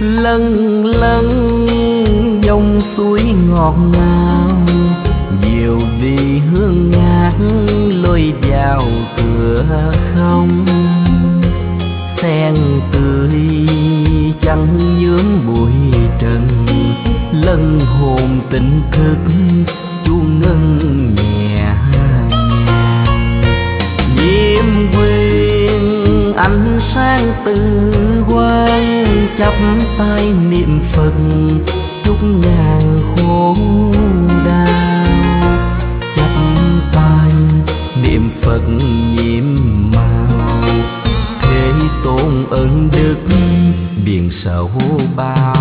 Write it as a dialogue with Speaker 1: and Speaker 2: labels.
Speaker 1: lân lân dòng suối ngọt ngào, diều đi hương ngát lôi vào cửa không. Sen tươi chẳng nhuốm bụi trần, lân hồn tỉnh thức chuông ngân nhẹ nhàng. Diêm quyên ánh sáng từ quan, chắp tay niệm Phật chúc ngàn khổ đau. Chắp tay niệm Phật nhiệm màu, thế tôn ơn đức biển sầu bao.